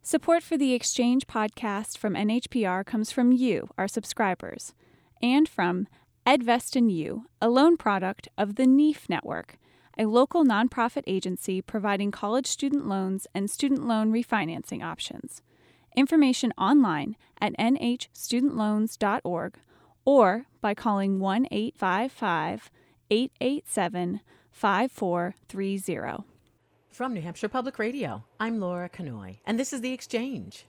Support for the Exchange podcast from NHPR comes from you, our subscribers, and from EdVest and You, a loan product of the NEAF Network, a local nonprofit agency providing college student loans and student loan refinancing options. Information online at nhstudentloans.org or by calling 1-855-887-5430. From New Hampshire Public Radio, I'm Laura Canoy, and this is The Exchange.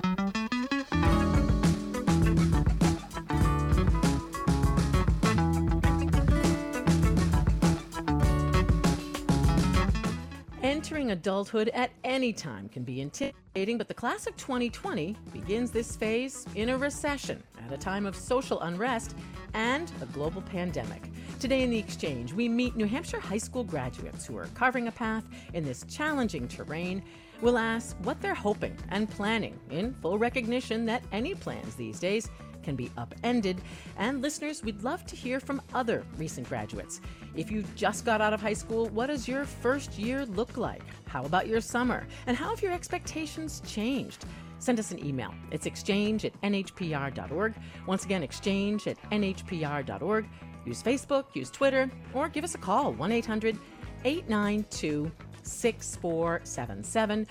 Entering adulthood at any time can be intimidating, but the class of 2020 begins this phase in a recession at a time of social unrest and a global pandemic. Today in The Exchange, we meet New Hampshire high school graduates who are carving a path in this challenging terrain. We'll ask what they're hoping and planning, in full recognition that any plans these days can be upended. And listeners, we'd love to hear from other recent graduates. If you just got out of high school, what does your first year look like? How about your summer? And how have your expectations changed? Send us an email. It's exchange@nhpr.org. Once again, exchange@nhpr.org. Use Facebook, use Twitter, or give us a call, 1-800-892-6477,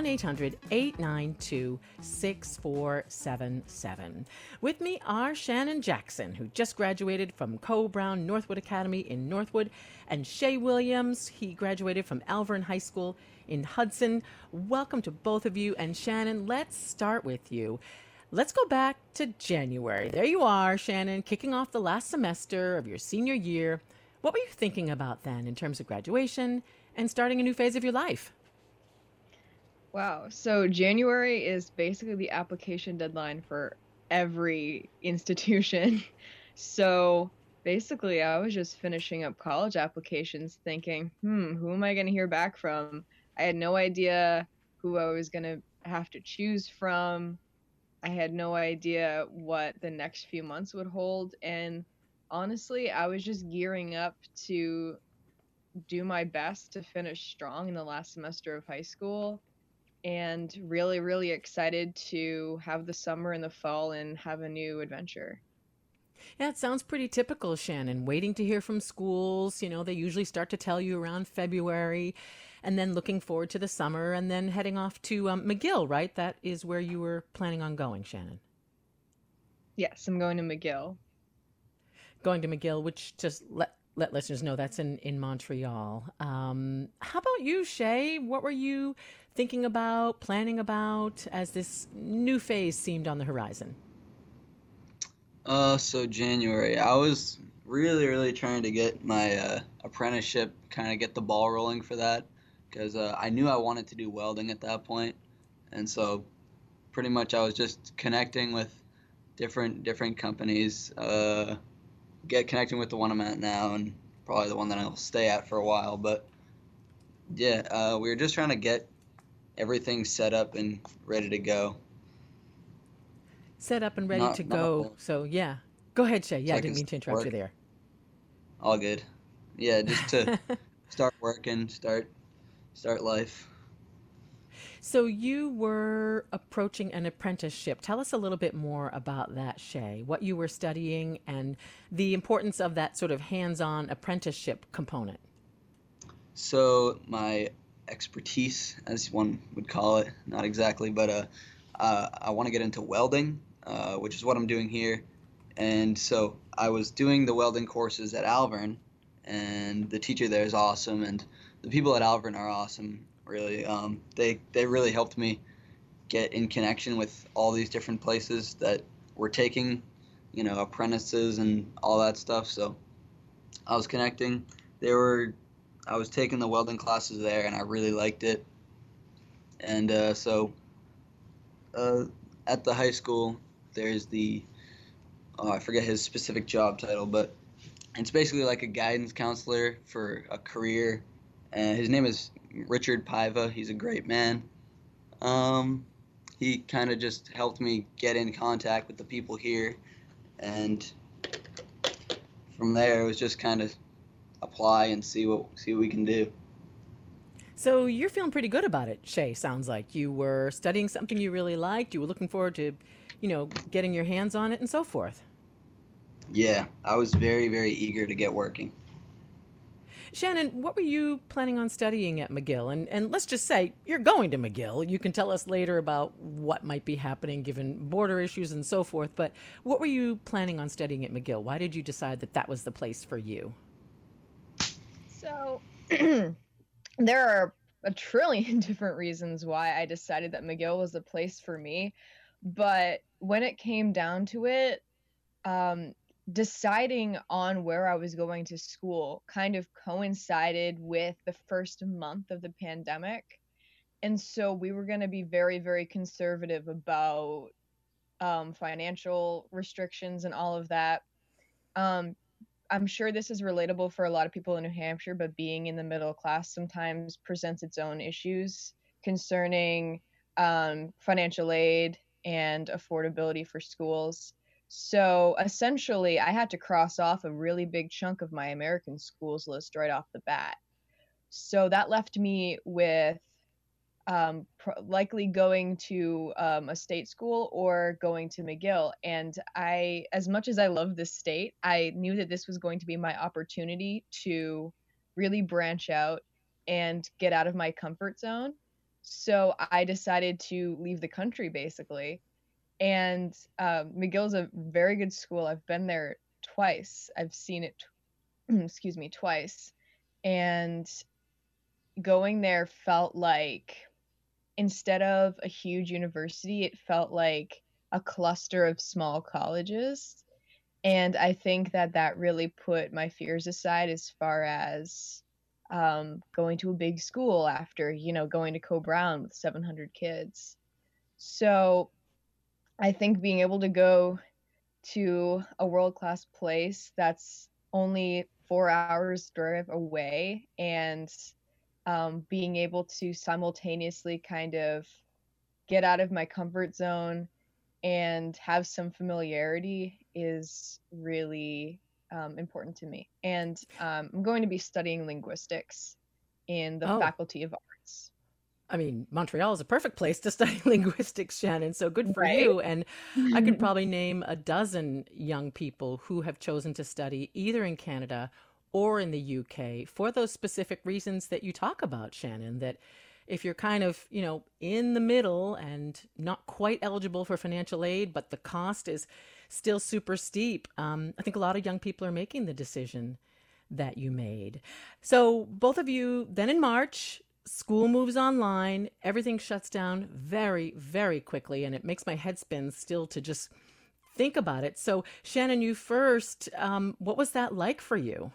1-800-892-6477. With me are Shannon Jackson, who just graduated from Coe-Brown Northwood Academy in Northwood, and Shay Williams. He graduated from Alvern High School in Hudson. Welcome to both of you. And Shannon, let's start with you. Let's go back to January. There you are, Shannon, kicking off the last semester of your senior year. What were you thinking about then in terms of graduation and starting a new phase of your life? Wow. So January is basically the application deadline for every institution. So basically, I was just finishing up college applications thinking, who am I going to hear back from? I had no idea who I was going to have to choose from. I had no idea what the next few months would hold. And honestly, I was just gearing up to do my best to finish strong in the last semester of high school, and really, really excited to have the summer and the fall and have a new adventure. Yeah, it sounds pretty typical, Shannon. Waiting to hear from schools. You know, they usually start to tell you around February, and then looking forward to the summer, and then heading off to McGill, right? That is where you were planning on going, Shannon. Yes, I'm going to McGill. Going to McGill, which just let listeners know that's in Montreal. How about you, Shay? What were you thinking about, planning about as this new phase seemed on the horizon? So January, I was really trying to get my apprenticeship, kind of get the ball rolling for that, because I knew I wanted to do welding at that point, and so pretty much I was just connecting with different companies, connecting with the one I'm at now, and probably the one that I'll stay at for a while. But yeah, we were just trying to get everything set up and ready to go. Set up and ready to go. So yeah, go ahead, Shay. Yeah, I didn't mean to interrupt you there. All good. Yeah, just to start working, start life. So you were approaching an apprenticeship. Tell us a little bit more about that, Shay, what you were studying and the importance of that sort of hands-on apprenticeship component. So my expertise, as one would call it, not exactly, but I want to get into welding, which is what I'm doing here. And so I was doing the welding courses at Alvern, and the teacher there is awesome, and the people at Alvern are awesome, really. They really helped me get in connection with all these different places that were taking, apprentices and all that stuff. So I was connecting. I was taking the welding classes there, and I really liked it. And so at the high school, there's I forget his specific job title, but it's basically like a guidance counselor for a career. And his name is Richard Paiva. He's a great man. He kind of just helped me get in contact with the people here, and from there it was just kind of apply and see what we can do. So you're feeling pretty good about it, Shay, sounds like. You were studying something you really liked. You were looking forward to, getting your hands on it and so forth. Yeah, I was very, very eager to get working. Shannon, what were you planning on studying at McGill? And let's just say you're going to McGill. You can tell us later about what might be happening given border issues and so forth. But what were you planning on studying at McGill? Why did you decide that that was the place for you? So there are a trillion different reasons why I decided that McGill was the place for me. But when it came down to it, deciding on where I was going to school kind of coincided with the first month of the pandemic. And so we were going to be very, very conservative about financial restrictions and all of that. I'm sure this is relatable for a lot of people in New Hampshire, but being in the middle class sometimes presents its own issues concerning financial aid and affordability for schools. So essentially, I had to cross off a really big chunk of my American schools list right off the bat. So that left me with likely going to a state school or going to McGill. And as much as I love this state, I knew that this was going to be my opportunity to really branch out and get out of my comfort zone. So I decided to leave the country, basically. And McGill's a very good school. I've been there twice. I've seen it, excuse me, twice. And going there felt like, instead of a huge university, it felt like a cluster of small colleges. And I think that really put my fears aside as far as going to a big school after, going to Co-Brown with 700 kids. So I think being able to go to a world-class place that's only 4 hours drive away and being able to simultaneously kind of get out of my comfort zone and have some familiarity is really important to me. And I'm going to be studying linguistics in the Faculty of Arts. I mean, Montreal is a perfect place to study linguistics, Shannon, so good for you. And I could probably name a dozen young people who have chosen to study either in Canada or in the UK for those specific reasons that you talk about, Shannon, that if you're kind of, in the middle and not quite eligible for financial aid, but the cost is still super steep, I think a lot of young people are making the decision that you made. So both of you, then in March, school moves online, everything shuts down very, very quickly, and it makes my head spin still to just think about it. So Shannon, you first, what was that like for you?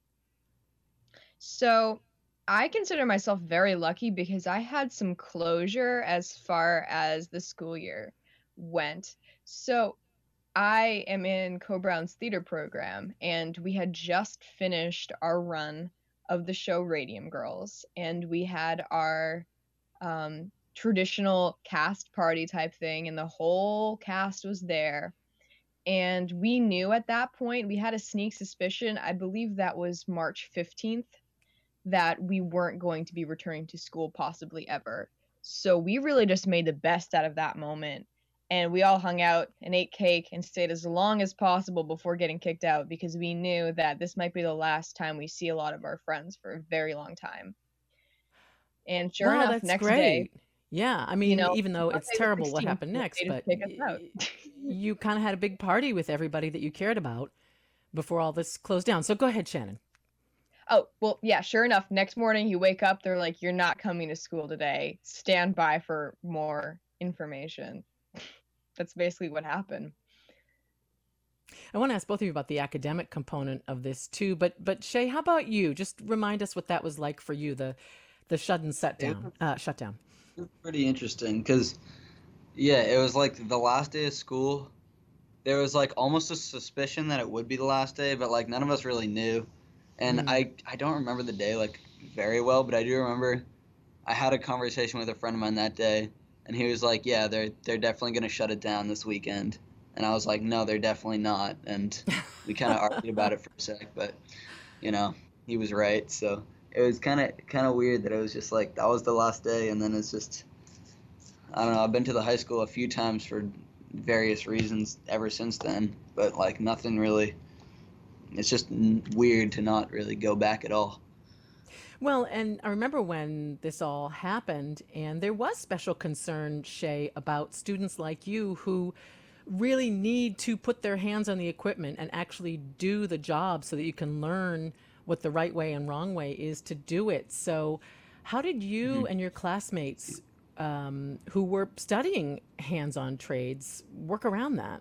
So I consider myself very lucky because I had some closure as far as the school year went. So I am in Co-Brown's theater program, and we had just finished our run of the show Radium Girls, and we had our traditional cast party type thing, and the whole cast was there. And we knew at that point, we had a sneak suspicion, I believe that was March 15th, that we weren't going to be returning to school possibly ever. So we really just made the best out of that moment. And we all hung out and ate cake and stayed as long as possible before getting kicked out, because we knew that this might be the last time we see a lot of our friends for a very long time. And sure enough, that's next great. day. Yeah, I mean, even though it's terrible what happened next, but you kind of had a big party with everybody that you cared about before all this closed down. So go ahead, Shannon. Oh, well, yeah, sure enough, next morning you wake up, they're like, you're not coming to school today. Stand by for more information. That's basically what happened. I want to ask both of you about the academic component of this too, but Shay, how about you? Just remind us what that was like for you, the shutdown. It was pretty interesting because, yeah, it was like the last day of school. There was like almost a suspicion that it would be the last day, but like none of us really knew. And I don't remember the day like very well, but I do remember I had a conversation with a friend of mine that day, and he was like, yeah, they're definitely going to shut it down this weekend. And I was like, no, they're definitely not. And we kind of argued about it for a sec, but, he was right. So it was kind of weird that it was just like that was the last day, and then it's just I don't know. I've been to the high school a few times for various reasons ever since then, but like nothing really. It's just weird to not really go back at all. Well, and I remember when this all happened, and there was special concern, Shay, about students like you who really need to put their hands on the equipment and actually do the job so that you can learn what the right way and wrong way is to do it. So, how did you Mhm. and your classmates who were studying hands on trades work around that?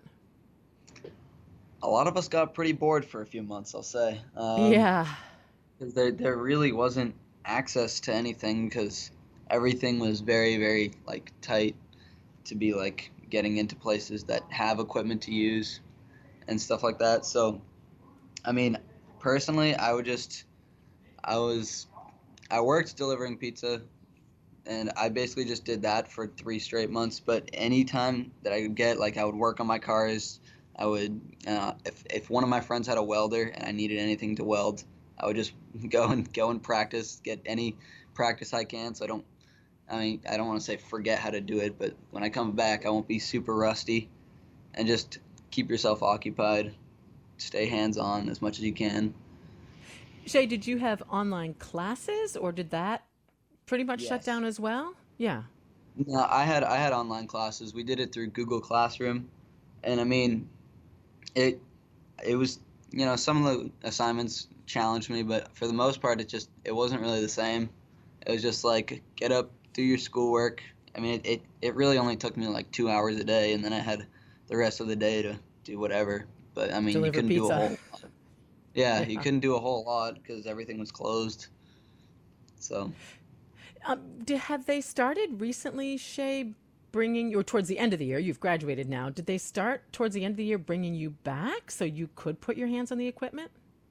A lot of us got pretty bored for a few months, I'll say. Yeah. 'Cause there really wasn't access to anything because everything was very, very like tight to be like getting into places that have equipment to use and stuff like that. So, I mean, personally, I was, I worked delivering pizza and I basically just did that for 3 straight months. But anytime that I could get, like, I would work on my cars. I would, if one of my friends had a welder and I needed anything to weld, I would just go and practice, get any practice I can. So I mean, I don't want to say forget how to do it, but when I come back, I won't be super rusty. And just keep yourself occupied, stay hands on as much as you can. Shay, did you have online classes or did that pretty much shut Yes. down as well? Yeah. No, I had online classes. We did it through Google Classroom, and I mean, it it was some of the assignments challenged me, but for the most part, it wasn't really the same. It was just like get up, do your schoolwork. I mean, it really only took me like 2 hours a day, and then I had the rest of the day to do whatever. But I mean, you Deliver couldn't do a pizza. whole yeah, you Yeah. couldn't do a whole lot because everything was closed. So Have they started recently, Shay, bringing you, or towards the end of the year? You've graduated now. Did they start towards the end of the year bringing you back so you could put your hands on the equipment?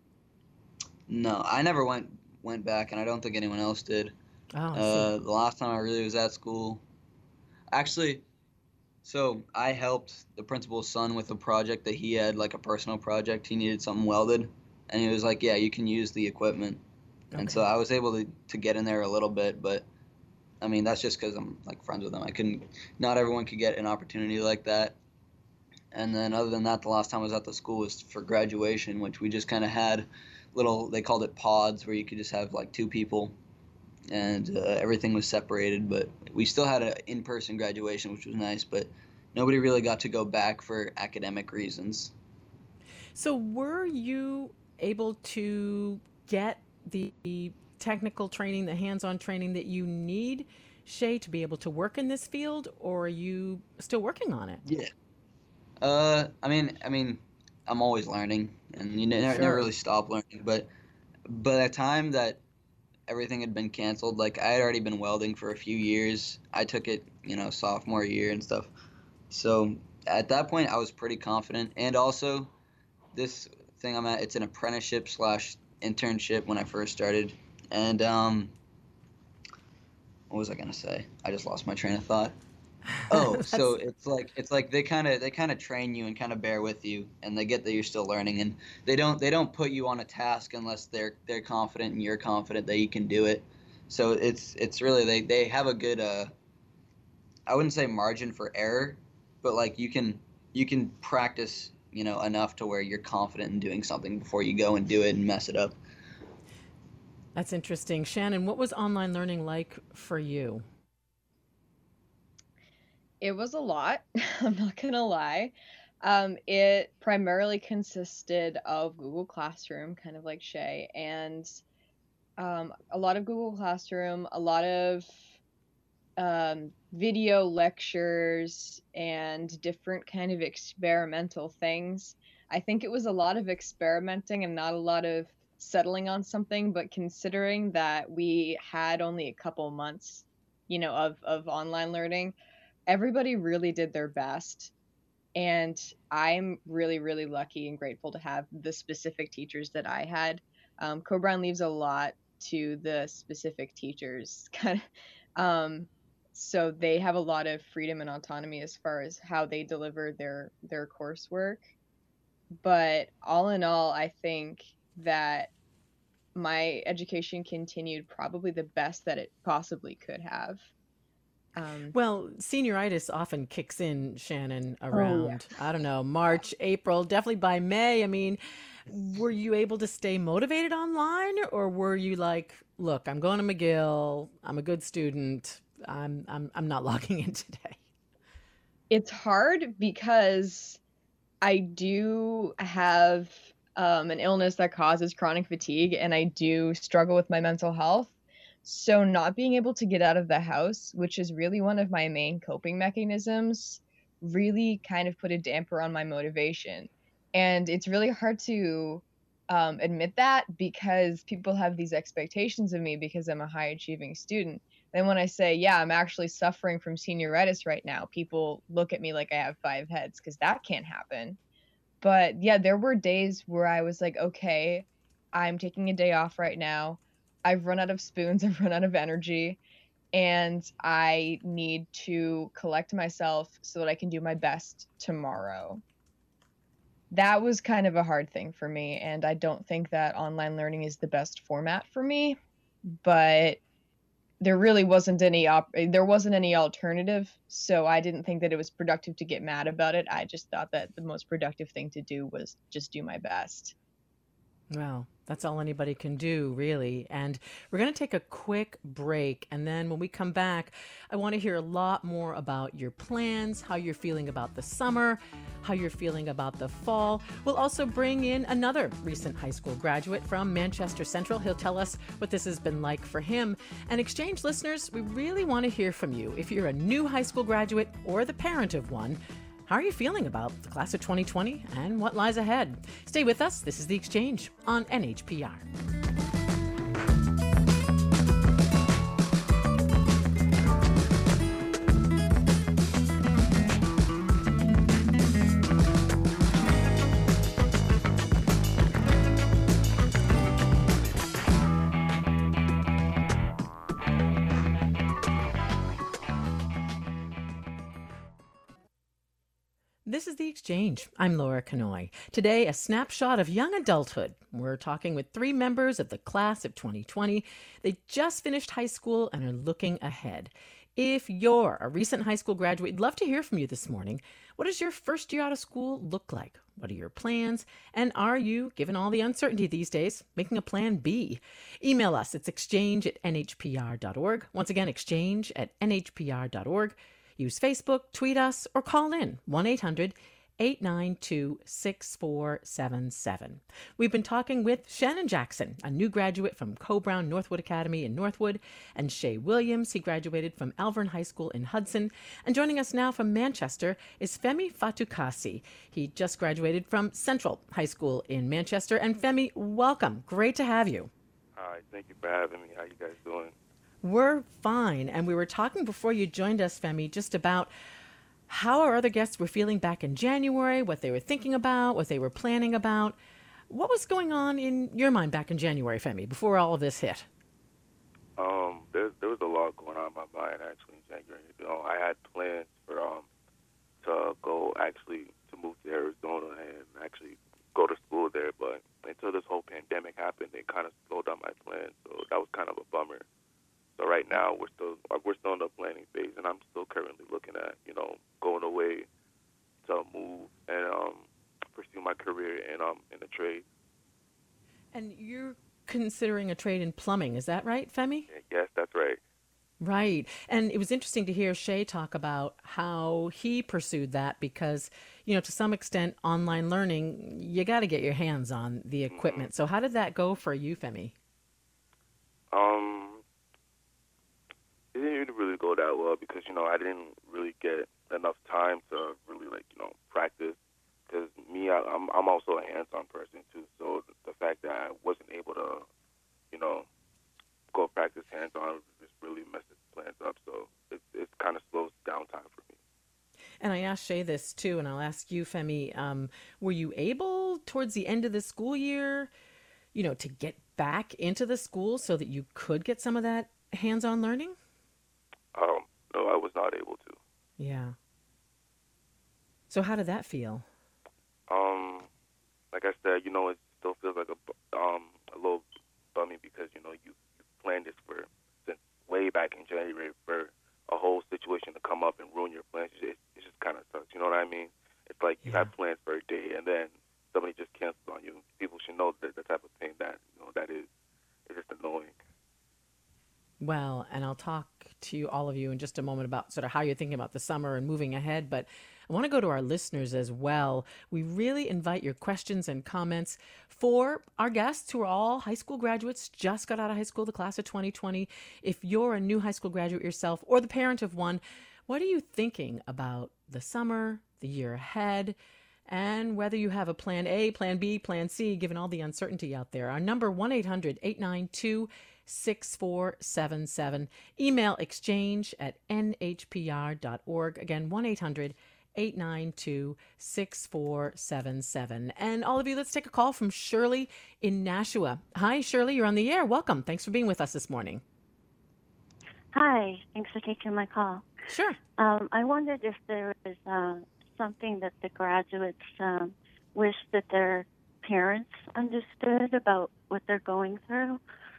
no, I never went back, and I don't think anyone else did. Oh, I see. The last time I really was at school, actually, so I helped the principal's son with a project that he had, like a personal project. He needed something welded, and he was like, "Yeah, you can use the equipment." And so Okay. I was able to get in there a little bit, but I mean that's just because I'm like friends with them. I couldn't. Not everyone could get an opportunity like that. And then other than that, the last time I was at the school was for graduation, which we just kind of had little. They called it pods, where you could just have like two people, and everything was separated. But we still had an in-person graduation, which was nice. But nobody really got to go back for academic reasons. So, were you able to get the technical training, the hands on training that you need, Shay, to be able to work in this field, or are you still working on it? Yeah. I mean, I'm always learning, and you never Sure. really stop learning. But by the time that everything had been canceled, like I had already been welding for a few years. I took it, sophomore year and stuff. So at that point, I was pretty confident. And also, this thing I'm at, it's an apprenticeship slash internship when I first started. And what was I gonna say? I just lost my train of thought. Oh, so That's it's like they kind of train you and kind of bear with you, and they get that you're still learning, and they don't put you on a task unless they're confident and you're confident that you can do it. So it's really they have a good I wouldn't say margin for error, but like you can practice enough to where you're confident in doing something before you go and do it and mess it up. that's interesting. Shannon, what was online learning like for you? It was a lot. I'm not gonna lie. It primarily consisted of Google Classroom, kind of like Shay, and a lot of Google Classroom, a lot of video lectures, and different kind of experimental things. I think it was a lot of experimenting and not a lot of settling on something, but considering that we had only a couple months, of online learning, everybody really did their best. And I'm really, really lucky and grateful to have the specific teachers that I had. Cobran leaves a lot to the specific teachers, kind of. So they have a lot of freedom and autonomy as far as how they deliver their coursework. But all in all, I think that my education continued probably the best that it possibly could have. Well, senioritis often kicks in, Shannon, Oh yeah. around, I don't know, March, April, definitely by May. I mean, were you able to stay motivated online, or were you like, look, I'm going to McGill, I'm a good student, I'm not logging in today? It's hard because I do have an illness that causes chronic fatigue, and I do struggle with my mental health. So, not being able to get out of the house, which is really one of my main coping mechanisms, really kind of put a damper on my motivation. And it's really hard to admit that because people have these expectations of me because I'm a high achieving student. Then when I say, yeah, I'm actually suffering from senioritis right now, people look at me like I have 5 heads because that can't happen. But yeah, there were days where I was like, okay, I'm taking a day off right now. I've run out of spoons, I've run out of energy, and I need to collect myself so that I can do my best tomorrow. That was kind of a hard thing for me, and I don't think that online learning is the best format for me, but there really wasn't there wasn't any alternative, so I didn't think that it was productive to get mad about it. I just thought that the most productive thing to do was just do my best. Well, that's all anybody can do, really. And we're going to take a quick break. And then when we come back, I want to hear a lot more about your plans, how you're feeling about the summer, how you're feeling about the fall. We'll also bring in another recent high school graduate from Manchester Central. He'll tell us what this has been like for him. And Exchange listeners, we really want to hear from you. If you're a new high school graduate or the parent of one, how are you feeling about the class of 2020 and what lies ahead? Stay with us. This is The Exchange on NHPR. This is The Exchange. I'm Laura Kanoy. Today, a snapshot of young adulthood. We're talking with 3 members of the class of 2020. They just finished high school and are looking ahead. If you're a recent high school graduate, we'd love to hear from you this morning. What does your first year out of school look like? What are your plans? And are you, given all the uncertainty these days, making a plan B? Email us. It's exchange@nhpr.org. Once again, exchange@nhpr.org. Use Facebook, tweet us, or call in 1-800-892-6477. We've been talking with Shannon Jackson, a new graduate from Co-Brown Northwood Academy in Northwood, and Shay Williams. He graduated from Alvern High School in Hudson. And joining us now from Manchester is Femi Fatukasi. He just graduated from Central High School in Manchester. And Femi, welcome. Great to have you. Hi, thank you for having me. How you guys doing? We're fine. And we were talking before you joined us, Femi, just about how our other guests were feeling back in January, what they were thinking about, what they were planning about. What was going on in your mind back in January, Femi, before all of this hit? There was a lot going on in my mind actually in January. I had plans for to go actually to move to Arizona and actually go to school there, but until this whole pandemic happened, it kind of slowed down my plans. So that was kind of a bummer. So right now we're still in the planning phase, and I'm still currently looking at going away to move and pursue my career in the trade. And you're considering a trade in plumbing, is that right, Femi? Yes, that's right. Right. And it was interesting to hear Shay talk about how he pursued that because, to some extent, online learning, you got to get your hands on the equipment. Mm-hmm. So how did that go for you, Femi? It didn't really go that well because, I didn't really get enough time to really, practice. Because I'm also a hands-on person, too. So the fact that I wasn't able to, go practice hands-on just really messes plans up. So it kind of slows down time for me. And I asked Shay this, too, and I'll ask you, Femi, were you able, towards the end of the school year, to get back into the school so that you could get some of that hands-on learning? No, I was not able to. Yeah. So how did that feel? Like I said, it still feels like a little bummy because, you planned this since way back in January for a whole situation to come up and ruin your plans. It just kind of sucks. You know what I mean? It's like you had plans for a day and then somebody just cancels on you. People should know that the type of pain that, that is just annoying. Well, and I'll talk to all of you in just a moment about sort of how you're thinking about the summer and moving ahead, but I want to go to our listeners as well. We really invite your questions and comments for our guests who are all high school graduates, just got out of high school, the class of 2020. If you're a new high school graduate yourself or the parent of one, what are you thinking about the summer, the year ahead, and whether you have a plan A, plan B, plan C, given all the uncertainty out there? Our number, 1-800-892-6477. Email exchange@nhpr.org. Again, 1-800-892-6477. And all of you, let's take a call from Shirley in Nashua. Hi, Shirley, you're on the air. Welcome. Thanks for being with us this morning. Hi, thanks for taking my call. Sure. I wondered if there was something that the graduates wish that their parents understood about what they're going through.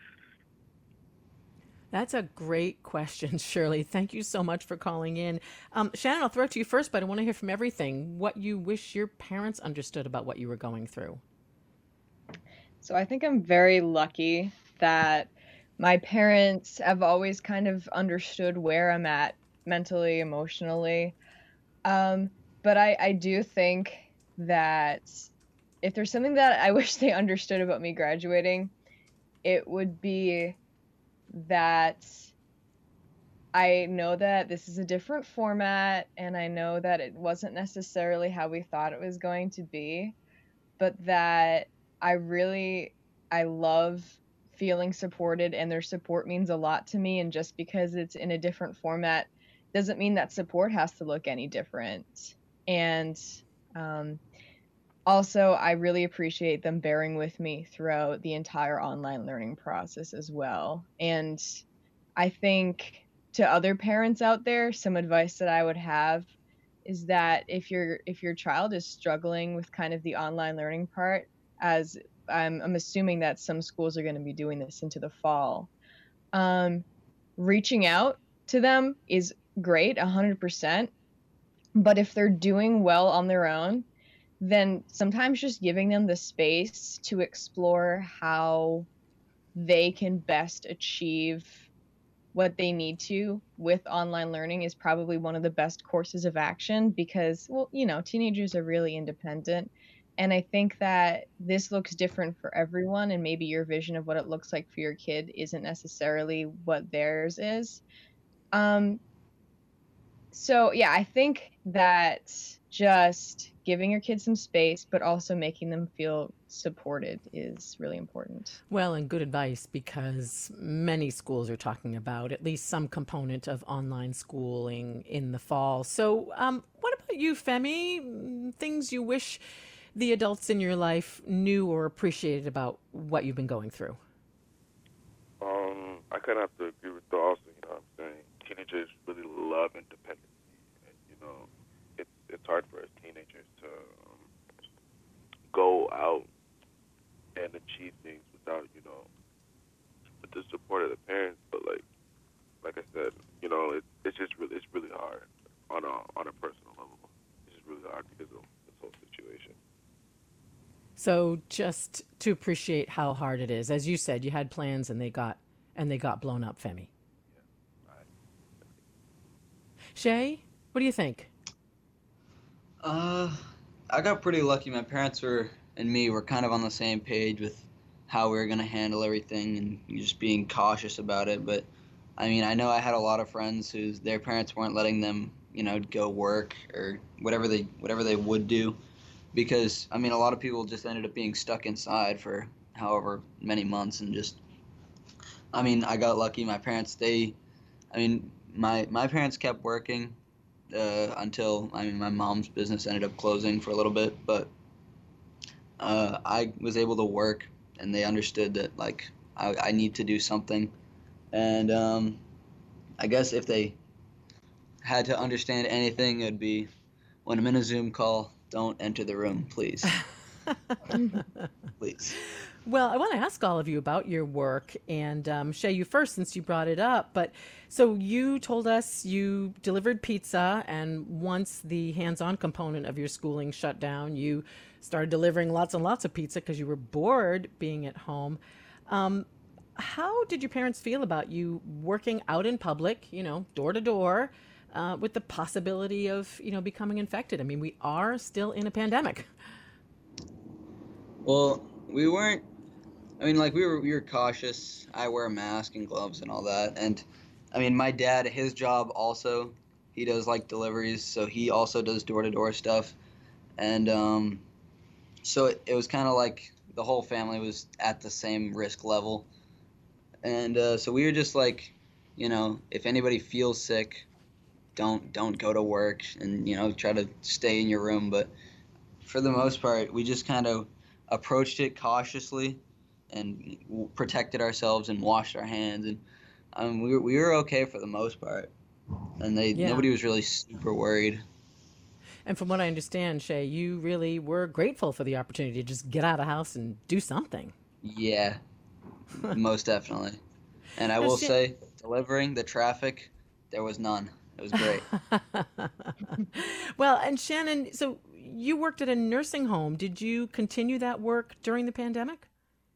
That's a great question, Shirley. Thank you so much for calling in. Shannon, I'll throw it to you first, but I want to hear from everything. What you wish your parents understood about what you were going through. So I think I'm very lucky that my parents have always kind of understood where I'm at mentally, emotionally. But I do think that if there's something that I wish they understood about me graduating, it would be that I know that this is a different format, and I know that it wasn't necessarily how we thought it was going to be, but that I love feeling supported, and their support means a lot to me, and just because it's in a different format doesn't mean that support has to look any different. And also, I really appreciate them bearing with me throughout the entire online learning process as well. And I think to other parents out there, some advice that I would have is that if your child is struggling with kind of the online learning part, as I'm assuming that some schools are going to be doing this into the fall, reaching out to them is great, 100%. But if they're doing well on their own, then sometimes just giving them the space to explore how they can best achieve what they need to with online learning is probably one of the best courses of action, because, well, teenagers are really independent. And I think that this looks different for everyone, and maybe your vision of what it looks like for your kid isn't necessarily what theirs is. So yeah, I think that just giving your kids some space, but also making them feel supported is really important. Well, and good advice, because many schools are talking about at least some component of online schooling in the fall. So what about you, Femi? Things you wish the adults in your life knew or appreciated about what you've been going through? I kind of have to agree with the also, what I'm saying. Teenagers really love independence. And, it's hard for us teenagers to go out and achieve things without, with the support of the parents. But like I said, it's really hard on a personal level. It's just really hard because of this whole situation. So just to appreciate how hard it is, as you said, you had plans and they got blown up, Femi. Yeah, right. Shay, what do you think? I got pretty lucky. My parents and me were kind of on the same page with how we were going to handle everything and just being cautious about it. But I mean, I know I had a lot of friends whose their parents weren't letting them, go work or whatever they would do, because I mean, a lot of people just ended up being stuck inside for however many months, and just, I mean, I got lucky. My parents, my parents kept working until, I mean, my mom's business ended up closing for a little bit, but I was able to work, and they understood that, like, I need to do something. And I guess if they had to understand anything, it'd be when I'm in a Zoom call, don't enter the room, please. Please. Well, I want to ask all of you about your work, and Shay, you first since you brought it up. But so you told us you delivered pizza, and once the hands-on component of your schooling shut down, you started delivering lots and lots of pizza because you were bored being at home. How did your parents feel about you working out in public, door to door, with the possibility of, becoming infected? I mean, we are still in a pandemic. Well, we weren't. I mean, like we were cautious. I wear a mask and gloves and all that. And I mean, my dad, his job also, he does like deliveries, so he also does door to door stuff. And so it was kind of like the whole family was at the same risk level. And so we were just like, if anybody feels sick, don't go to work, and try to stay in your room. But for the most part, we just kind of approached it cautiously and protected ourselves and washed our hands, and we were okay for the most part, and nobody was really super worried. And from what I understand, Shay, you really were grateful for the opportunity to just get out of the house and do something. Yeah, most definitely. And I will say, delivering the traffic, there was none. It was great. Well, and Shannon, so you worked at a nursing home. Did you continue that work during the pandemic?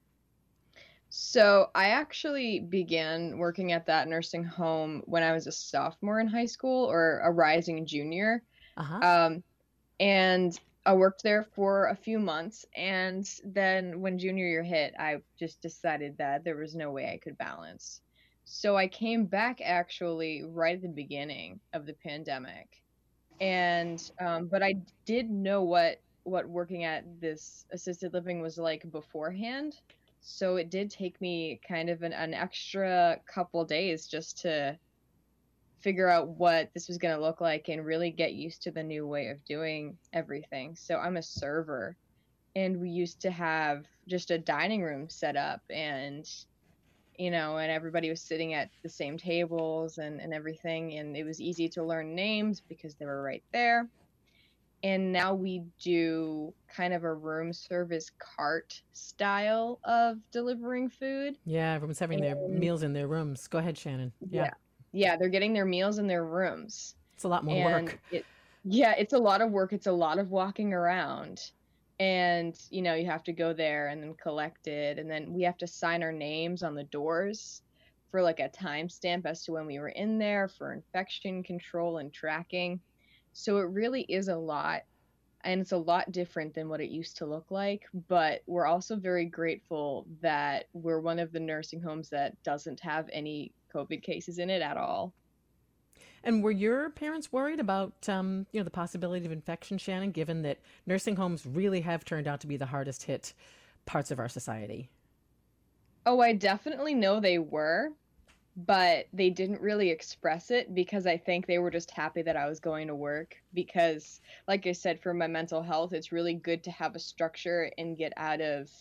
So I actually began working at that nursing home when I was a sophomore in high school, or a rising junior. Uh-huh. And I worked there for a few months. And then when junior year hit, I just decided that there was no way I could balance. So I came back actually right at the beginning of the pandemic. And but I did know what working at this assisted living was like beforehand. So it did take me kind of an extra couple days just to figure out what this was going to look like and really get used to the new way of doing everything. So I'm a server, and we used to have just a dining room set up, and and everybody was sitting at the same tables and everything, and it was easy to learn names because they were right there. And now we do kind of a room service cart style of delivering food. Yeah, everyone's having their meals in their rooms. Go ahead, Shannon. Yeah. Yeah, they're getting their meals in their rooms. It's a lot more work. It's a lot of work. It's a lot of walking around. And, you have to go there and then collect it. And then we have to sign our names on the doors for like a timestamp as to when we were in there for infection control and tracking. So it really is a lot. And it's a lot different than what it used to look like. But we're also very grateful that we're one of the nursing homes that doesn't have any COVID cases in it at all. And were your parents worried about, the possibility of infection, Shannon, given that nursing homes really have turned out to be the hardest hit parts of our society? Oh, I definitely know they were, but they didn't really express it because I think they were just happy that I was going to work because, like I said, for my mental health, it's really good to have a structure and get out of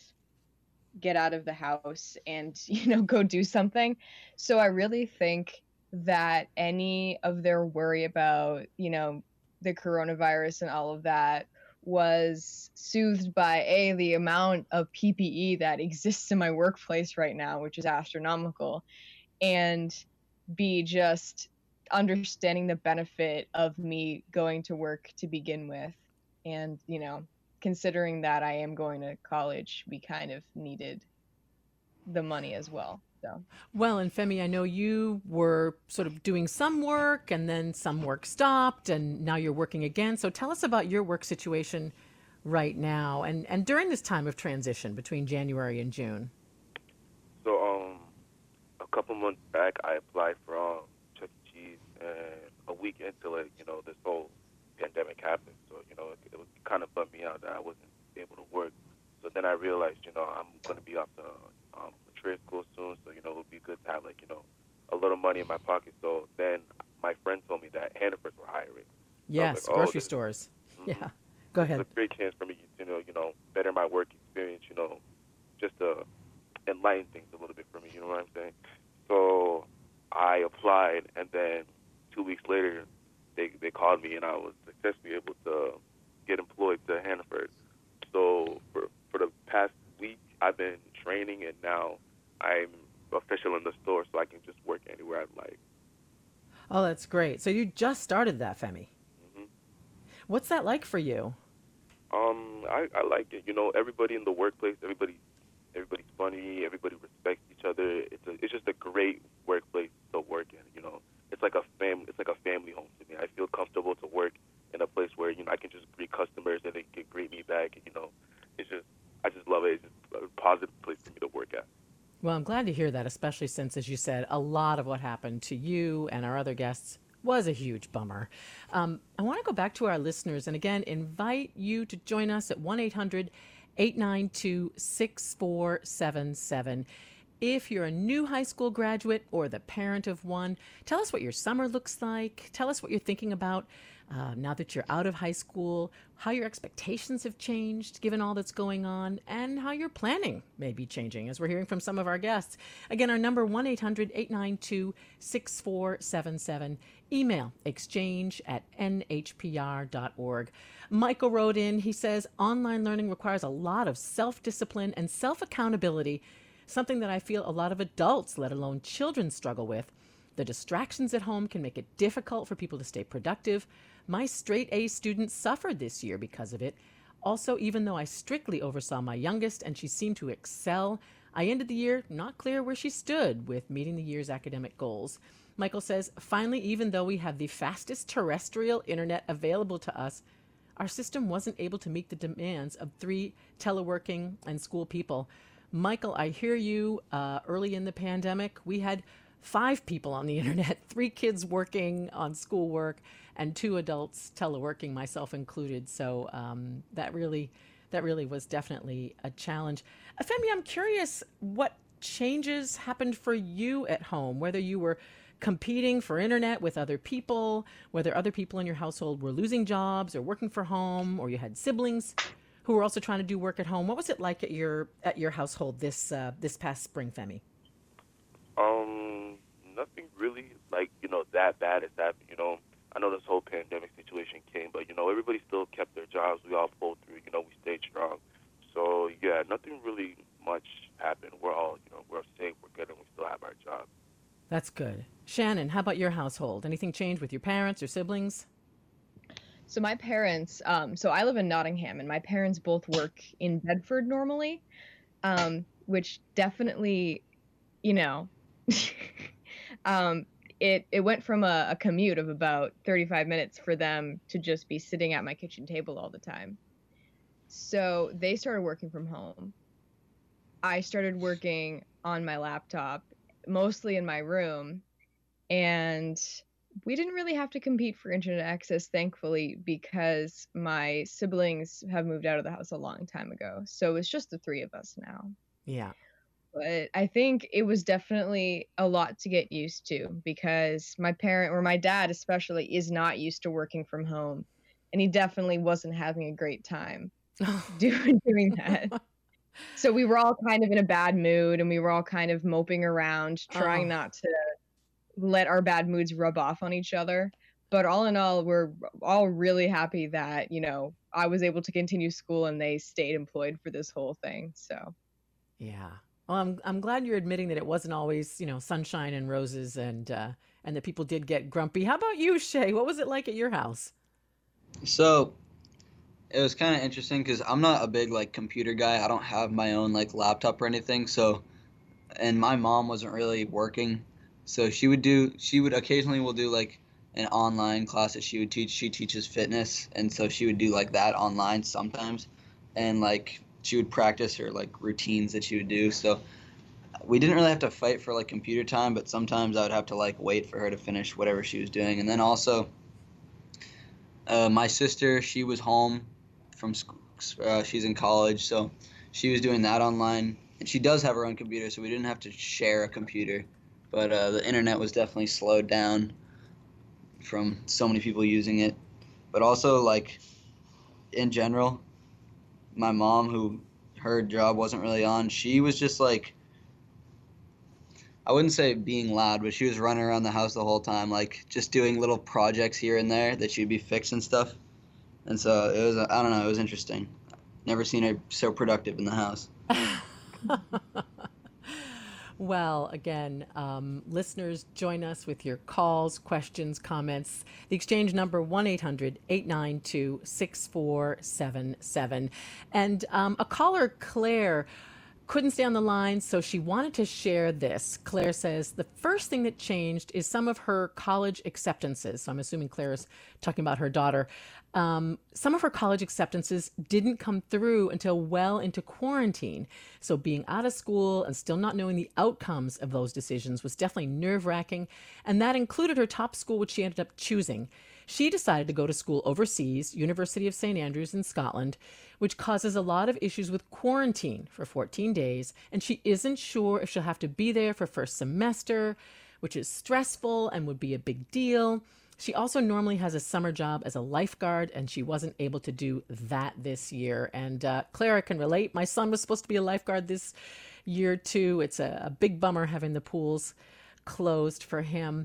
the house and, go do something. So I really think that any of their worry about, the coronavirus and all of that was soothed by the amount of PPE that exists in my workplace right now, which is astronomical, and B, just understanding the benefit of me going to work to begin with. And, considering that I am going to college, we kind of needed the money as well. So. Well, and Femi, I know you were sort of doing some work and then some work stopped and now you're working again. So tell us about your work situation right now and during this time of transition between January and June. So a couple months back, I applied for Chuck E. Cheese, and a week into it, this whole pandemic happened. So, it was kind of bummed me out that I wasn't able to work. So then I realized, I'm going to be off the trade school soon, so, it would be good to have, a little money in my pocket. So then my friend told me that Hannaford's were hiring. Yes, so like, grocery stores. Mm-hmm. Yeah, go ahead. It's a great chance for me to, better my work experience, just to enlighten things a little bit for me, you know what I'm saying? So I applied, and then 2 weeks later, they called me, and I was successfully able to get employed to Hannaford. So training, and now I'm official in the store, so I can just work anywhere I'd like. Oh, that's great. So you just started that, Femi. hmm What's that like for you? I like it. You know, everybody in the workplace, everybody's funny. Everybody respects each other. It's just a great workplace to work in. You know, it's like a family home to me. I feel comfortable to work in a place where I can just greet customers and they can greet me back. And I just love it. It's just a positive place for me to work at. Well, I'm glad to hear that, especially since, as you said, a lot of what happened to you and our other guests was a huge bummer. I want to go back to our listeners and again invite you to join us at 1-800-892-6477. If you're a new high school graduate or the parent of one, tell us what your summer looks like. Tell us what you're thinking about now that you're out of high school, how your expectations have changed given all that's going on, and how your planning may be changing, as we're hearing from some of our guests. Again, our number 1-800-892-6477. Email exchange@nhpr.org. Michael wrote in, he says, online learning requires a lot of self-discipline and self-accountability, something that I feel a lot of adults, let alone children, struggle with. The distractions at home can make it difficult for people to stay productive. My straight A student suffered this year because of it. Also, even though I strictly oversaw my youngest and she seemed to excel, I ended the year not clear where she stood with meeting the year's academic goals. Michael says, finally, even though we have the fastest terrestrial internet available to us, our system wasn't able to meet the demands of 3 teleworking and school people. Michael, I hear you. Early in the pandemic, we had 5 people on the internet, 3 kids working on schoolwork and 2 adults teleworking, myself included. So that really was definitely a challenge. Femi, I'm curious what changes happened for you at home, whether you were competing for internet with other people, whether other people in your household were losing jobs or working from home, or you had siblings who were also trying to do work at home. What was it like at your household this past spring, Femi? Nothing really that bad has happened. I know this whole pandemic situation came, but everybody still kept their jobs. We all pulled through. We stayed strong. So yeah, nothing really much happened. We're all we're safe, we're good, and we still have our jobs. That's good. Shannon, how about your household? Anything changed with your parents or siblings? So my parents, so I live in Nottingham, and my parents both work in Bedford normally, which definitely, it went from a commute of about 35 minutes for them to just be sitting at my kitchen table all the time. So they started working from home. I started working on my laptop, mostly in my room, and we didn't really have to compete for internet access, thankfully, because my siblings have moved out of the house a long time ago. So it's just the 3 of us now. Yeah. But I think it was definitely a lot to get used to, because my dad especially is not used to working from home, and he definitely wasn't having a great time doing that. So we were all kind of in a bad mood, and we were all kind of moping around, trying not to let our bad moods rub off on each other. But all in all, we're all really happy that, I was able to continue school and they stayed employed for this whole thing. So yeah. Well, I'm glad you're admitting that it wasn't always, sunshine and roses and that people did get grumpy. How about you, Shay? What was it like at your house? So it was kind of interesting because I'm not a big computer guy. I don't have my own laptop or anything. So, and my mom wasn't really working. So she would occasionally will do an online class that she would teach. She teaches fitness, and so she would do that online sometimes, and she would practice her routines that she would do. So we didn't really have to fight for computer time, but sometimes I would have to wait for her to finish whatever she was doing. And then also my sister, she was home from school. She's in college, so she was doing that online, and she does have her own computer, so we didn't have to share a computer. But the internet was definitely slowed down from so many people using it. But also, in general, my mom, who her job wasn't really on, she was just I wouldn't say being loud, but she was running around the house the whole time, just doing little projects here and there that she'd be fixing stuff. And so it was, I don't know, it was interesting. Never seen her so productive in the house. Well, again, listeners, join us with your calls, questions, comments. The exchange number 1-800-892-6477. And a caller, Claire, couldn't stay on the line, so she wanted to share this. Claire says the first thing that changed is some of her college acceptances. So I'm assuming Claire is talking about her daughter. Some of her college acceptances didn't come through until well into quarantine. So being out of school and still not knowing the outcomes of those decisions was definitely nerve-wracking. And that included her top school, which she ended up choosing. She decided to go to school overseas, University of St. Andrews in Scotland, which causes a lot of issues with quarantine for 14 days. And she isn't sure if she'll have to be there for first semester, which is stressful and would be a big deal. She also normally has a summer job as a lifeguard, and she wasn't able to do that this year. And Clara can relate. My son was supposed to be a lifeguard this year, too. It's a big bummer having the pools closed for him.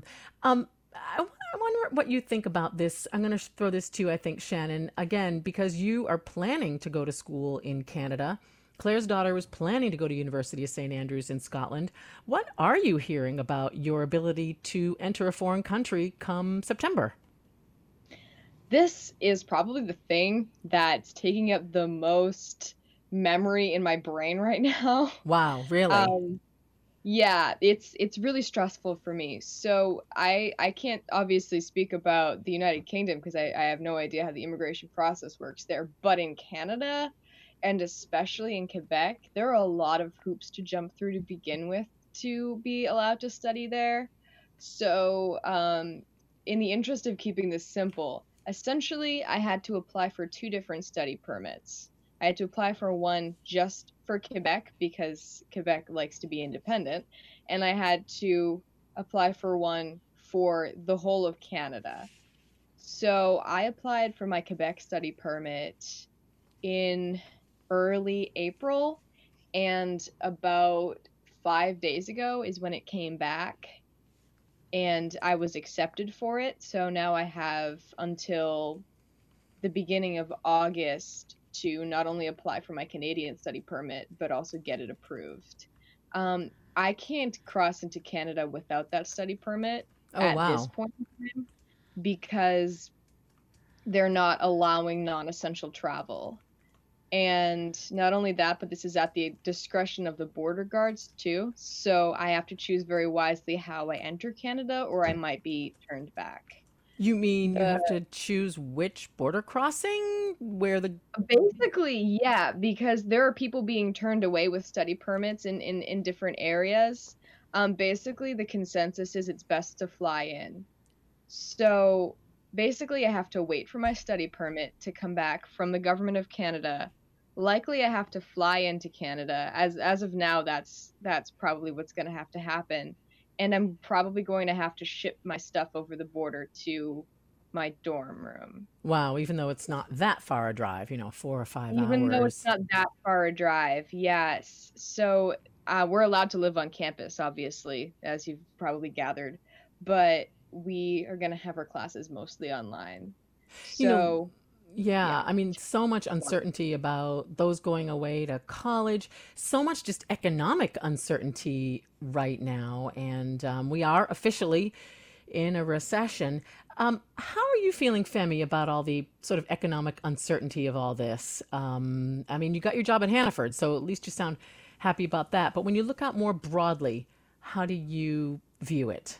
I wonder what you think about this. I'm going to throw this to you, I think, Shannon, again, because you are planning to go to school in Canada. Claire's daughter was planning to go to University of St. Andrews in Scotland. What are you hearing about your ability to enter a foreign country come September? This is probably the thing that's taking up the most memory in my brain right now. Wow, really? Yeah, it's really stressful for me. So I can't obviously speak about the United Kingdom because I have no idea how the immigration process works there. But in Canada, and especially in Quebec, there are a lot of hoops to jump through to begin with to be allowed to study there. So in the interest of keeping this simple, essentially I had to apply for 2 different study permits. I had to apply for one just for Quebec because Quebec likes to be independent, and I had to apply for one for the whole of Canada. So I applied for my Quebec study permit in early April, and about 5 days ago is when it came back, and I was accepted for it. So now I have until the beginning of August to not only apply for my Canadian study permit, but also get it approved. I can't cross into Canada without that study permit this point in time because they're not allowing non-essential travel. And not only that, but this is at the discretion of the border guards too. So I have to choose very wisely how I enter Canada or I might be turned back. You mean you have to choose which border crossing where the... Basically, yeah, because there are people being turned away with study permits in different areas. Basically, the consensus is it's best to fly in. So basically, I have to wait for my study permit to come back from the government of Canada. Likely, I have to fly into Canada. As of now, that's probably what's going to have to happen. And I'm probably going to have to ship my stuff over the border to my dorm room. Wow, even though it's not that far a drive, 4 or 5 hours. Even though it's not that far a drive, yes. So we're allowed to live on campus, obviously, as you've probably gathered. But we are going to have our classes mostly online. So... Yeah, I mean, so much uncertainty about those going away to college, so much just economic uncertainty right now. And we are officially in a recession. How are you feeling, Femi, about all the sort of economic uncertainty of all this? I mean, you got your job at Hannaford, so at least you sound happy about that. But when you look out more broadly, how do you view it?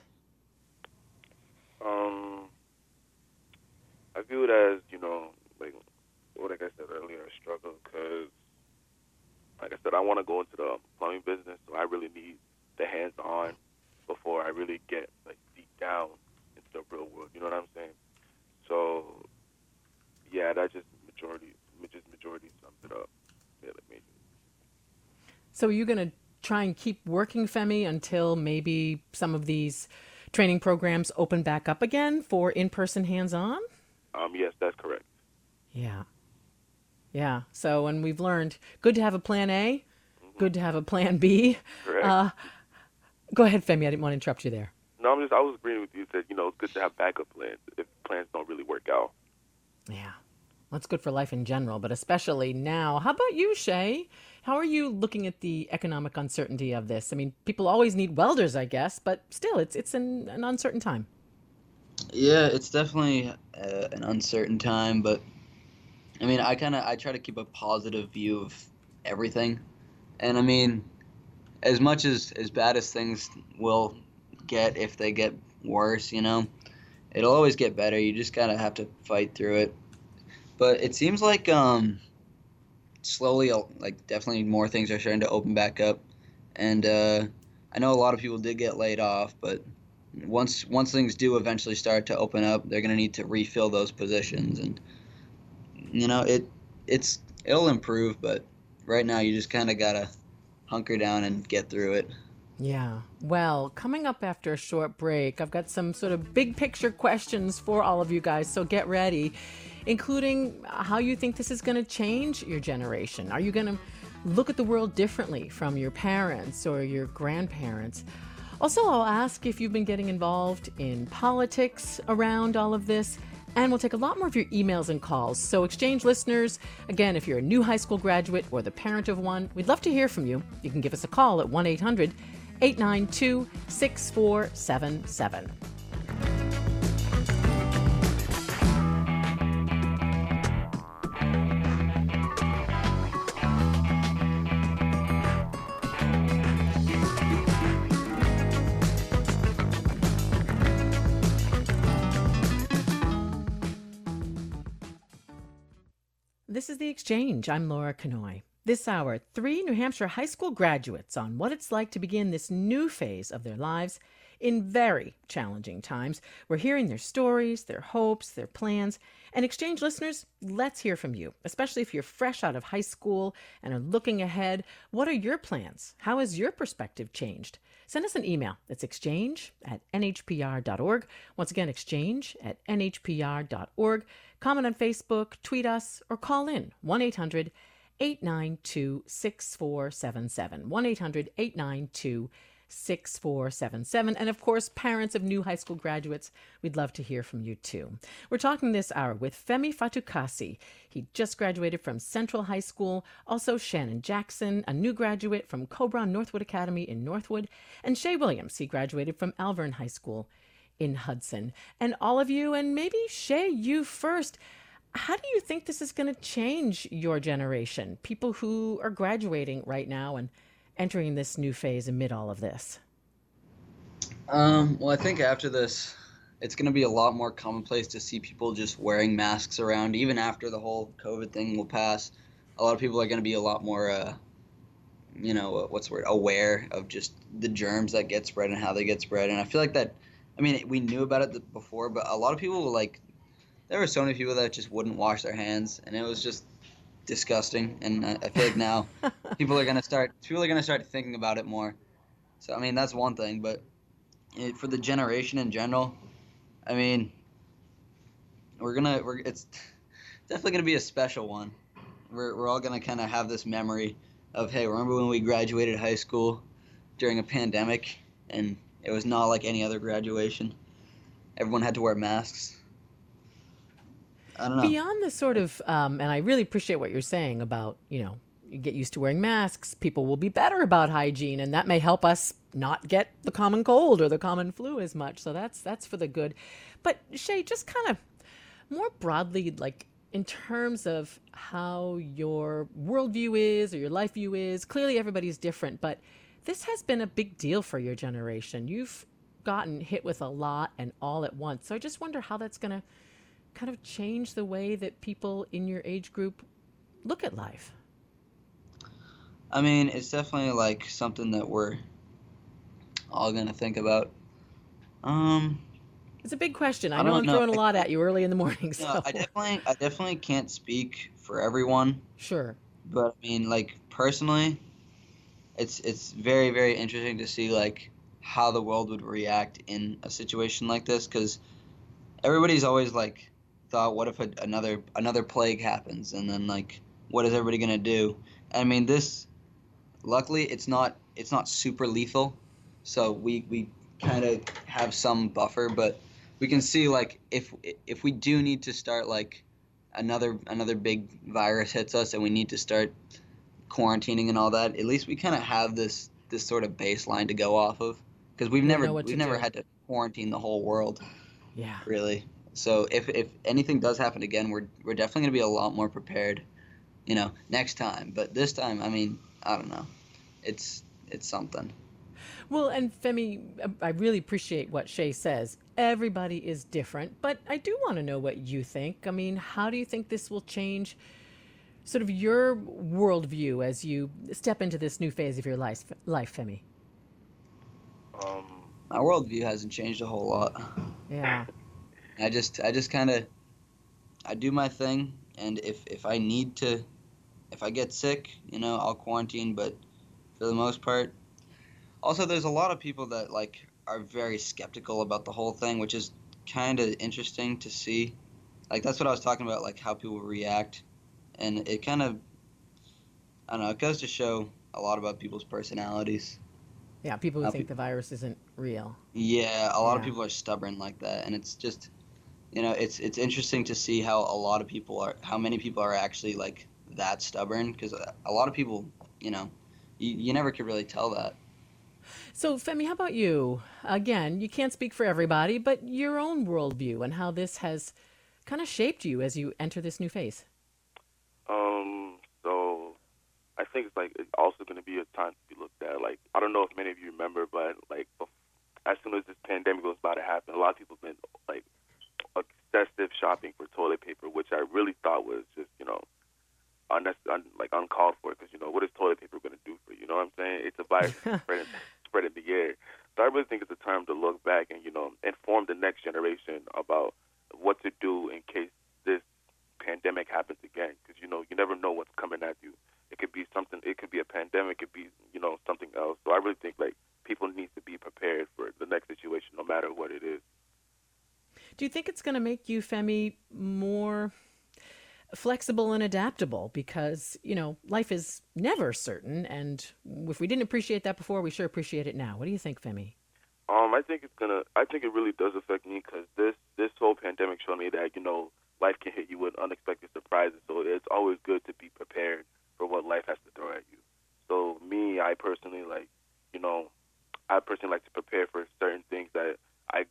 I view it as, like I said earlier, a struggle because, like I said, I want to go into the plumbing business, so I really need the hands-on before I really get, deep down into the real world, you know what I'm saying? So, yeah, that just majority sums it up. Yeah, majorly. So are you going to try and keep working, Femi, until maybe some of these training programs open back up again for in-person hands-on? Yes, that's correct. Yeah. So, and we've learned, good to have a plan A, good to have a plan B. Correct. Go ahead, Femi. I didn't want to interrupt you there. No, I was agreeing with you. That it's good to have backup plans if plans don't really work out. Yeah. That's good for life in general, but especially now. How about you, Shay? How are you looking at the economic uncertainty of this? I mean, people always need welders, I guess, but still, it's an uncertain time. Yeah, it's definitely an uncertain time, but I mean, I try to keep a positive view of everything. And I mean, as much as bad as things will get, if they get worse, it'll always get better. You just kind of have to fight through it. But it seems like slowly, like definitely more things are starting to open back up. And I know a lot of people did get laid off, but once things do eventually start to open up, they're going to need to refill those positions. And it'll improve, but right now you just kind of gotta hunker down and get through it. Yeah. Well, coming up after a short break, I've got some sort of big picture questions for all of you guys, so get ready, including how you think this is going to change your generation. Are you going to look at the world differently from your parents or your grandparents? Also, I'll ask if you've been getting involved in politics around all of this. And we'll take a lot more of your emails and calls. So Exchange listeners, again, if you're a new high school graduate or the parent of one, we'd love to hear from you. You can give us a call at 1-800-892-6477. This is The Exchange. I'm Laura Kanoy. This hour, 3 New Hampshire high school graduates on what it's like to begin this new phase of their lives in very challenging times. We're hearing their stories, their hopes, their plans. And Exchange listeners, let's hear from you, especially if you're fresh out of high school and are looking ahead. What are your plans? How has your perspective changed? Send us an email. It's exchange@nhpr.org. Once again, exchange@nhpr.org. Comment on Facebook, tweet us, or call in 1-800-892-6477. 1-800-892-6477. And of course, parents of new high school graduates, we'd love to hear from you too. We're talking this hour with Femi Fatukasi. He just graduated from Central High School. Also Shannon Jackson, a new graduate from Cobron Northwood Academy in Northwood. And Shay Williams, he graduated from Alvern High School in Hudson. And all of you, and maybe Shay, you first, how do you think this is going to change your generation? People who are graduating right now and entering this new phase amid all of this. Well, I think after this, it's going to be a lot more commonplace to see people just wearing masks around. Even after the whole COVID thing will pass, a lot of people are going to be a lot more, aware of just the germs that get spread and how they get spread. And I feel like that, I mean, we knew about it before, but a lot of people there were so many people that just wouldn't wash their hands, and it was just disgusting. And I feel like now people are gonna start thinking about it more. So I mean, that's one thing, but for the generation in general, I mean, it's definitely gonna be a special one. We're all gonna kind of have this memory of, hey, remember when we graduated high school during a pandemic, and it was not like any other graduation. Everyone had to wear masks. I don't know. Beyond the sort of, and I really appreciate what you're saying about, you get used to wearing masks, people will be better about hygiene, and that may help us not get the common cold or the common flu as much. So that's for the good. But Shay, just kind of more broadly, like in terms of how your worldview is or your life view is, clearly everybody's different, but this has been a big deal for your generation. You've gotten hit with a lot and all at once. So I just wonder how that's going to kind of change the way that people in your age group look at life. I mean, it's definitely like something that we're all going to think about. It's a big question. I know I'm throwing a lot at you early in the morning. So. No, I definitely can't speak for everyone. Sure. But I mean, like personally, it's very, very interesting to see like how the world would react in a situation like this, because everybody's always like thought, what if another plague happens, and then like what is everybody gonna do? I mean, this luckily it's not super lethal, so we kind of have some buffer, but we can see like if we do need to start like another big virus hits us and we need to start quarantining and all that, at least we kind of have this sort of baseline to go off of, because we've never had to quarantine the whole world. Yeah. Really. So if anything does happen again, we're definitely going to be a lot more prepared, next time. But this time, I mean, I don't know. It's something. Well, and Femi, I really appreciate what Shay says. Everybody is different, but I do want to know what you think. I mean, how do you think this will change sort of your worldview as you step into this new phase of your life, Femi? My worldview hasn't changed a whole lot. Yeah. I just kind of, I do my thing, and if I get sick, I'll quarantine, but for the most part. Also, there's a lot of people that, like, are very skeptical about the whole thing, which is kind of interesting to see. Like, that's what I was talking about, like, how people react. And it kind of, I don't know, it goes to show a lot about people's personalities. Yeah, people who think the virus isn't real. Yeah, a lot of people are stubborn like that. And it's just, it's interesting to see how many people are actually, like, that stubborn. Because a lot of people, you never could really tell that. So, Femi, how about you? Again, you can't speak for everybody, but your own worldview and how this has kind of shaped you as you enter this new phase. So I think it's also going to be a time to be looked at. Like, I don't know if many of you remember, but as soon as this pandemic was about to happen, a lot of people have been excessive shopping for toilet paper, which I really thought was just uncalled for, because what is toilet paper going to do for you? You know what I'm saying? It's a virus spread in the air. So I really think it's a time to look back and inform the next generation about what to do in case this pandemic happens again, because you never know what's coming at you. It could be something. It could be a pandemic. It could be something else. So I really think people need to be prepared for the next situation, no matter what it is. Do you think it's going to make you, Femi, more flexible and adaptable? Because life is never certain, and if we didn't appreciate that before, we sure appreciate it now. What do you think, Femi? I think it really does affect me, because this whole pandemic showed me that life can hit you with unexpected surprises. So it's always good to be prepared for what life has to throw at you. So me, I personally like to prepare for certain things that I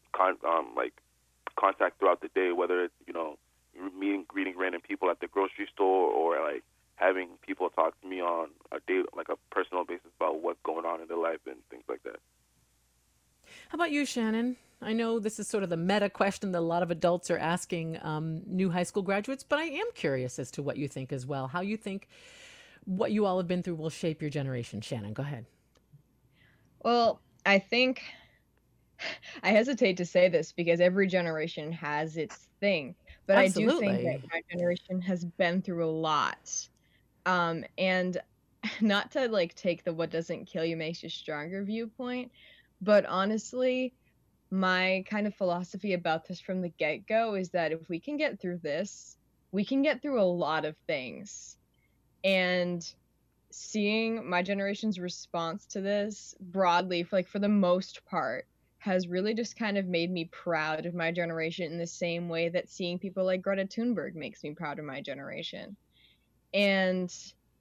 contact throughout the day, whether it's greeting random people at the grocery store, or having people talk to me on a daily, a personal basis about what's going on in their life and things like that. How about you, Shannon? I know this is sort of the meta question that a lot of adults are asking new high school graduates, but I am curious as to what you think as well. How you think what you all have been through will shape your generation. Shannon, go ahead. Well, I think I hesitate to say this because every generation has its thing, but Absolutely. I do think that my generation has been through a lot. And not to take the what doesn't kill you makes you stronger viewpoint, but honestly, my kind of philosophy about this from the get-go is that if we can get through this, we can get through a lot of things. And seeing my generation's response to this broadly, for the most part, has really just kind of made me proud of my generation in the same way that seeing people like Greta Thunberg makes me proud of my generation. And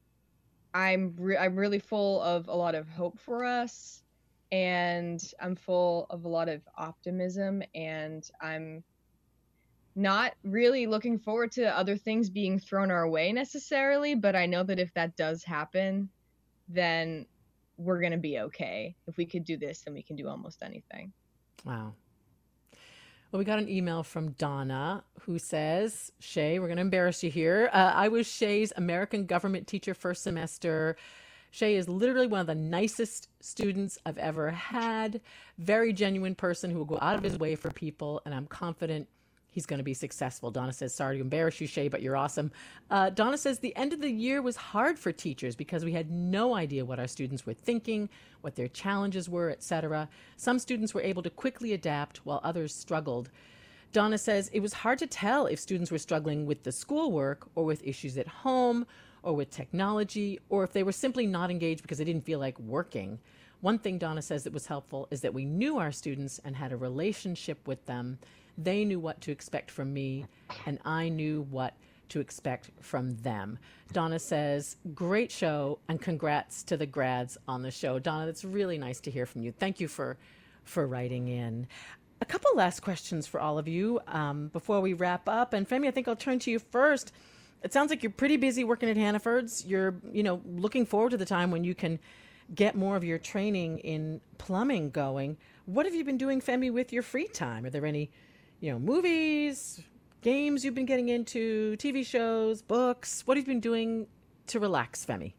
I'm really full of a lot of hope for us, and I'm full of a lot of optimism, and I'm not really looking forward to other things being thrown our way necessarily, but I know that if that does happen, then we're going to be okay. If we could do this, then we can do almost anything. Wow. Well, we got an email from Donna who says, Shay, we're going to embarrass you here. I was Shay's American government teacher first semester. Shay is literally one of the nicest students I've ever had. Very genuine person who will go out of his way for people, and I'm confident he's going to be successful. Donna says, sorry to embarrass you, Shay, but you're awesome. Donna says, the end of the year was hard for teachers because we had no idea what our students were thinking, what their challenges were, etc. Some students were able to quickly adapt while others struggled. Donna says, it was hard to tell if students were struggling with the schoolwork or with issues at home or with technology, or if they were simply not engaged because they didn't feel like working. One thing Donna says that was helpful is that we knew our students and had a relationship with them. They knew what to expect from me, and I knew what to expect from them. Donna says, great show, and congrats to the grads on the show. Donna, that's really nice to hear from you. Thank you for writing in. A couple last questions for all of you before we wrap up. And Femi, I think I'll turn to you first. It sounds like you're pretty busy working at Hannaford's. You're, looking forward to the time when you can get more of your training in plumbing going. What have you been doing, Femi, with your free time? Are there any, movies, games you've been getting into, TV shows, books? What have you been doing to relax, Femi?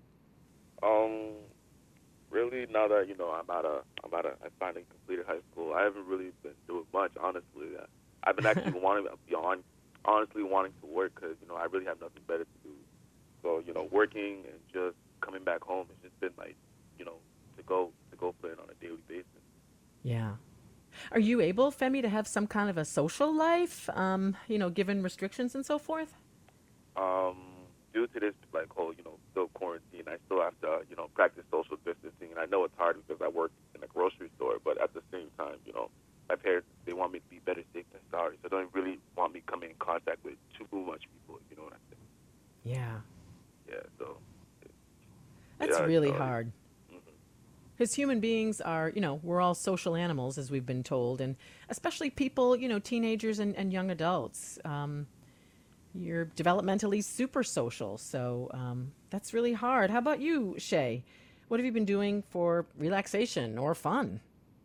Really, now that I finally completed high school, I haven't really been doing much. Honestly, I've been actually wanting to work because I really have nothing better to do. So working and just coming back home has just been like to go play it on a daily basis. Yeah. Are you able, Femi, to have some kind of a social life, given restrictions and so forth? Due to this, whole, still quarantine, I still have to, practice social distancing. And I know it's hard because I work in a grocery store, but at the same time, my parents, they want me to be better safe than sorry. So they don't really want me coming in contact with too much people, if you know what I'm saying? Yeah. Yeah, so. That's really hard. Because human beings are, we're all social animals, as we've been told, and especially people, teenagers and young adults. You're developmentally super social, so that's really hard. How about you, Shay? What have you been doing for relaxation or fun?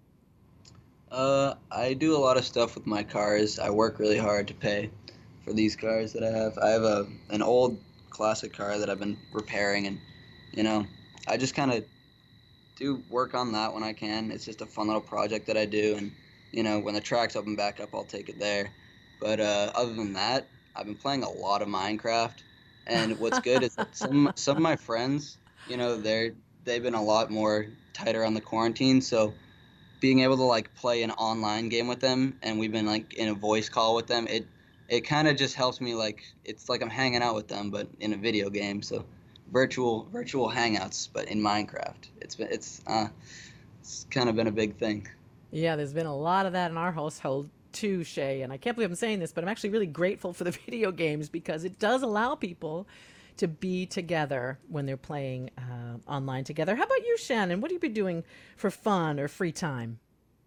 I do a lot of stuff with my cars. I work really hard to pay for these cars that I have. I have an old classic car that I've been repairing, and I just kind of do work on that when I can. It's just a fun little project that I do, and when the track's open back up, I'll take it there. But other than that, I've been playing a lot of Minecraft, and what's good is that some of my friends, they've been a lot more tighter on the quarantine, so being able to play an online game with them, and we've been in a voice call with them, it kind of just helps me, it's like I'm hanging out with them, but in a video game. So virtual hangouts, but in Minecraft. It's kind of been a big thing. Yeah, there's been a lot of that in our household too, Shay, and I can't believe I'm saying this, but I'm actually really grateful for the video games because it does allow people to be together when they're playing online together. How about you, Shannon? What have you been doing for fun or free time?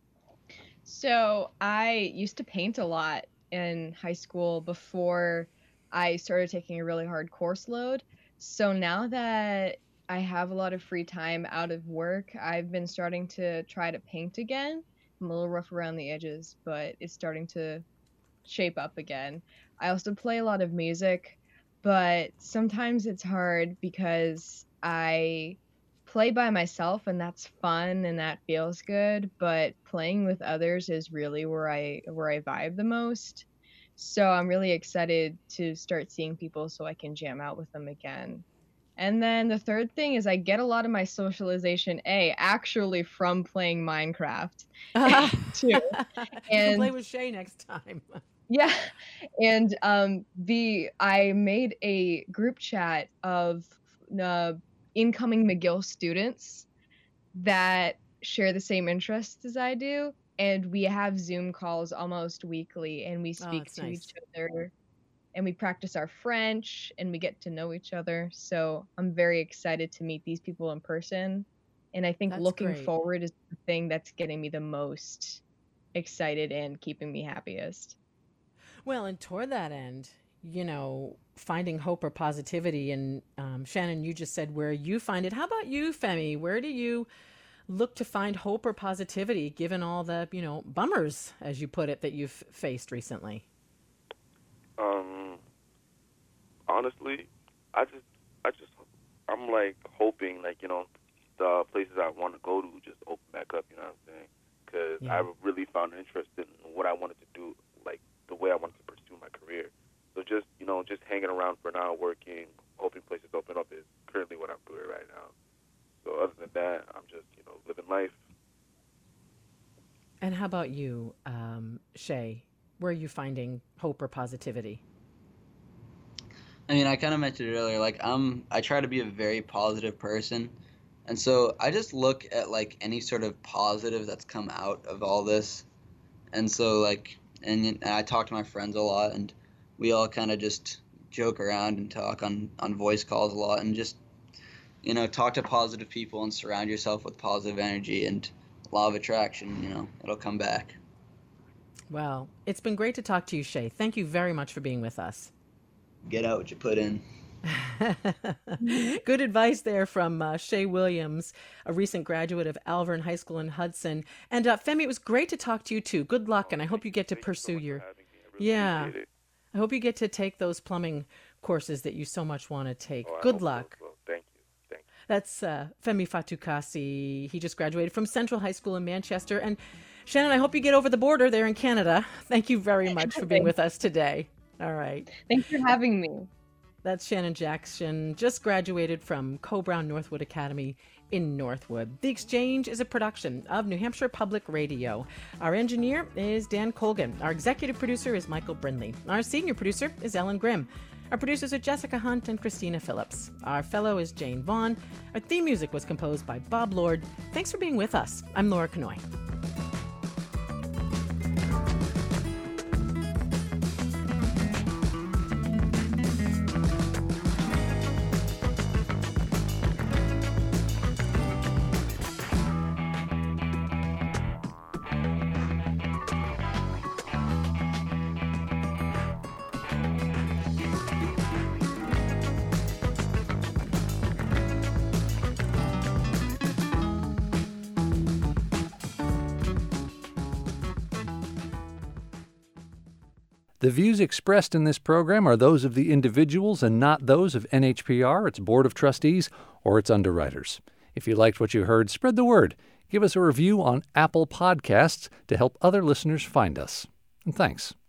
So I used to paint a lot in high school before I started taking a really hard course load. So now that I have a lot of free time out of work, I've been starting to try to paint again. I'm a little rough around the edges, but it's starting to shape up again. I also play a lot of music, but sometimes it's hard because I play by myself and that's fun and that feels good, but playing with others is really where I vibe the most. So I'm really excited to start seeing people so I can jam out with them again. And then the third thing is I get a lot of my socialization actually from playing Minecraft too. You can play And with Shay next time. yeah, and I made a group chat of incoming McGill students that share the same interests as I do, and we have Zoom calls almost weekly, and we speak That's to nice. each other, and we practice our French, and we get to know each other. So I'm very excited to meet these people in person, and I think That's looking great. forward is the thing that's getting me the most excited and keeping me happiest. Well, and toward that end, finding hope or positivity, and Shannon, you just said where you find it. How about you, Femi? Where do you look to find hope or positivity given all the, bummers, as you put it, that you've faced recently? Honestly, I'm hoping the places I want to go to just open back up. You know what I'm saying? Because Yeah. I really found interest in what I wanted to do, the way I wanted to pursue my career. So just hanging around for now, working, hoping places open up is currently what I'm doing right now. So other than that, I'm just living life. And how about you, Shay? Where are you finding hope or positivity? I mean, I kind of mentioned it earlier. I try to be a very positive person, and so I just look at any sort of positive that's come out of all this. And so and I talk to my friends a lot, and we all kind of just joke around and talk on voice calls a lot, and just, talk to positive people and surround yourself with positive energy, and law of attraction, it'll come back. Well, it's been great to talk to you, Shay. Thank you very much for being with us. Get out what you put in. Good advice there from Shay Williams, a recent graduate of Alvern High School in Hudson. And Femi, it was great to talk to you too. Good luck, and I hope you get to pursue your... Yeah, I hope you get to take those plumbing courses that you so much want to take. Good luck. So. Thank you. That's Femi Fatukasi. He just graduated from Central High School in Manchester. And Shannon, I hope you get over the border there in Canada. Thank you very much for being with us today. All right. Thanks for having me. That's Shannon Jackson, just graduated from Co-Brown Northwood Academy in Northwood. The Exchange is a production of New Hampshire Public Radio. Our engineer is Dan Colgan. Our executive producer is Michael Brindley. Our senior producer is Ellen Grimm. Our producers are Jessica Hunt and Christina Phillips. Our fellow is Jane Vaughn. Our theme music was composed by Bob Lord. Thanks for being with us. I'm Laura Kanoy. The views expressed in this program are those of the individuals and not those of NHPR, its Board of Trustees, or its underwriters. If you liked what you heard, spread the word. Give us a review on Apple Podcasts to help other listeners find us. And thanks.